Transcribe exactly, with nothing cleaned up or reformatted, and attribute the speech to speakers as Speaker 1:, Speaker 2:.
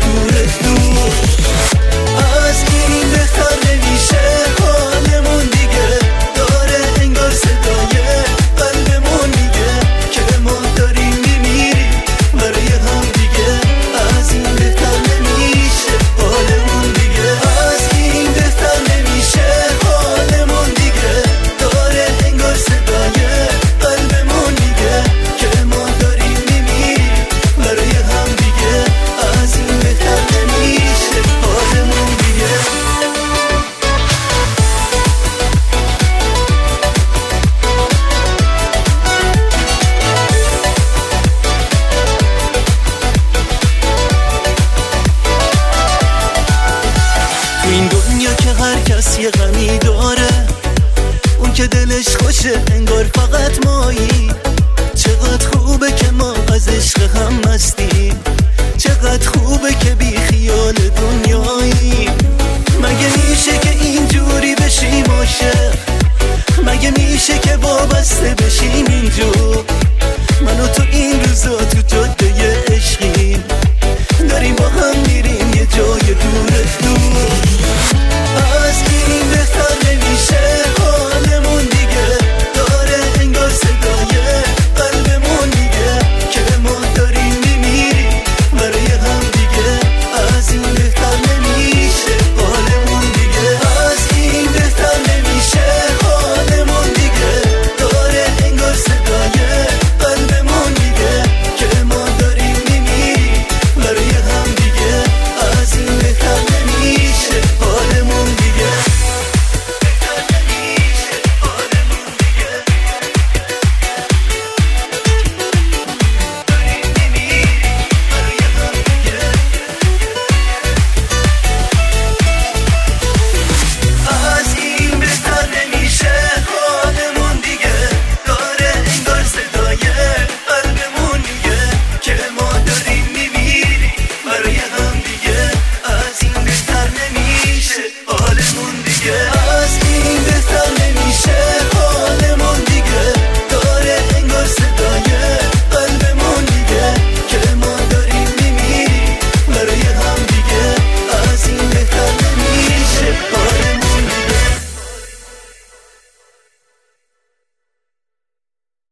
Speaker 1: دور دور. از این بهتر نمیشه حالمون دیگه، داره انگار صدای قلبمون میگه که ما داریم میمیریم برای هم دیگه. از این بهتر نمیشه حالمون دیگه، از این بهتر نمیشه حالمون دیگه، داره انگار صدای قلبمون میگه که ما داریم میمیریم برای هم دیگه. از این بهتر نمیشه حالمون دیگه. تو این دنیا که هر کس یه غمی داره، اون که دلش خوشه انگار فقط مایی. چقدر خوبه که ما از عشق هم هستیم، چقدر خوبه که بی خیال دنیاییم. مگه میشه که اینجوری بشیم عاشق؟ مگه میشه که وابسته بشیم اینجور؟